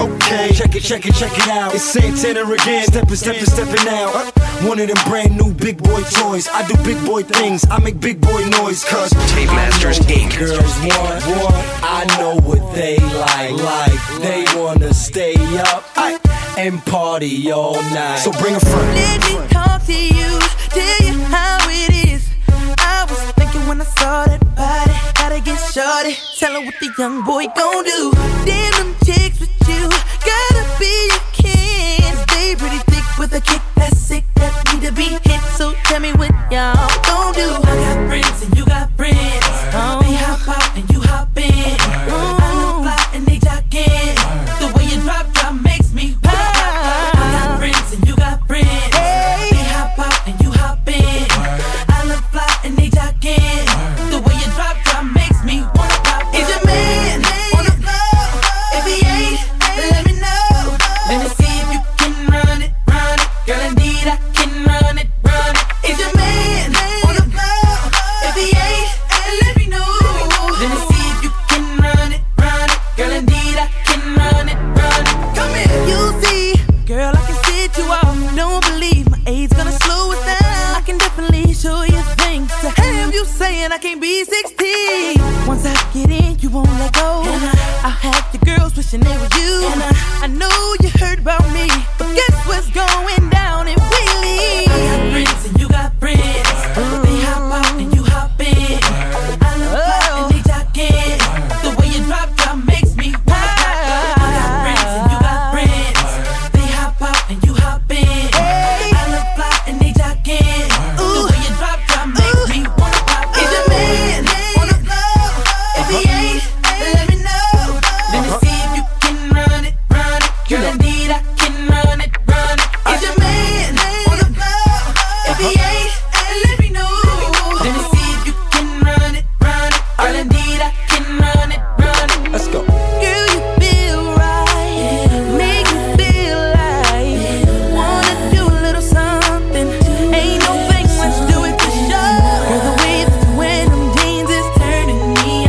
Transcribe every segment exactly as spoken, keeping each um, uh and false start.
Okay, check it, check it, check it out. It's Santana again, steppin', steppin', steppin' out. One of them brand new big boy toys. I do big boy things, I make big boy noise. Cause Tape Masters Incorporated. Girls want, want, I know what they like. Like, they wanna stay up and party all night. So bring a friend. Let me talk to you, tell you how it is. I was thinking when I saw that body, gotta get shorty, tell her what the young boy gon' do. Damn them chicks with you, gotta be your kin. Stay pretty thick with a kick that's sick, that need to be hit. So tell me what y'all gon' do. I got friends and you got friends. Oh. They hop out and you hop in. Oh. I look fly and they jockin'. The way you drop drop makes me wanna pop. I got friends and you got friends. Hey. They hop out and you hop in. I look fly and they jockin'. The way you drop drop makes me wanna pop. Is your man on the floor? If he ain't, let me know. Let me see if you can run it, run it. Girl, indeed I can run it, run it. Is your man on the floor? If he ain't, let me know. Let me see if you can run it, run it. Girl, indeed I can run it, run it. Come here. You see, girl, I can sit you off. Don't believe my age gonna slow us down. I can definitely show you things to have you saying I can't be sixteen. Once I get in, you won't let go. I have the girls wishing they were you. I know you heard about me, but guess what's going down in Wheelie? I got friends and you got friends. They hop out and you hop in. I look fly and they jockin'. The way you drop drop makes me wanna pop. I got friends and you got friends. They hop out and you hop in. I look fly and they jockin'. The way you drop drop makes me wanna pop. Is your man on the floor? If he ain't, let me know. Let me see if you can run it, run it. Girl, indeed I can run it, run it. Is your man on the floor? If he ain't, let me know. Let me see if you can run it, run it. Girl, indeed I can run it, run it. Let's go. Girl, you feel right, make me feel like wanna do a little something. Ain't no thing, let's do it for sure. Girl, the way that you wear them jeans is turning me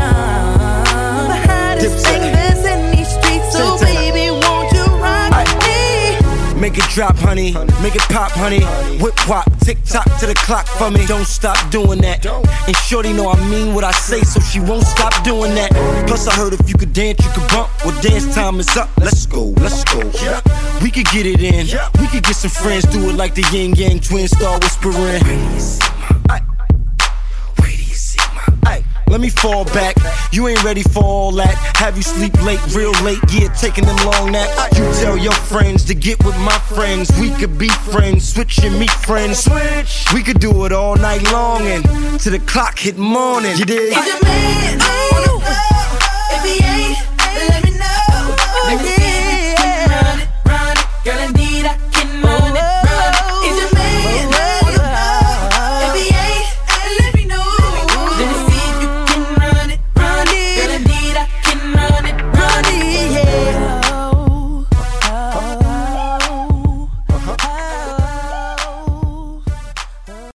on. The hottest thing that's in these streets, so baby, won't you rock me? Make it drop, honey. Make it pop, honey. Whip wop, tick tock to the clock for me. Don't stop doing that. And shorty know I mean what I say, so she won't stop doing that. Plus I heard if you could dance, you could bump. Well, dance time is up. Let's go, let's go. We could get it in. We could get some friends, do it like the yin yang twins, start whispering. Let me fall back, you ain't ready for all that. Have you sleep late, real late, yeah, taking them long naps. You tell your friends to get with my friends. We could be friends, switch and meet friends. Switch. We could do it all night long and till the clock hit morning. You dig? Is your man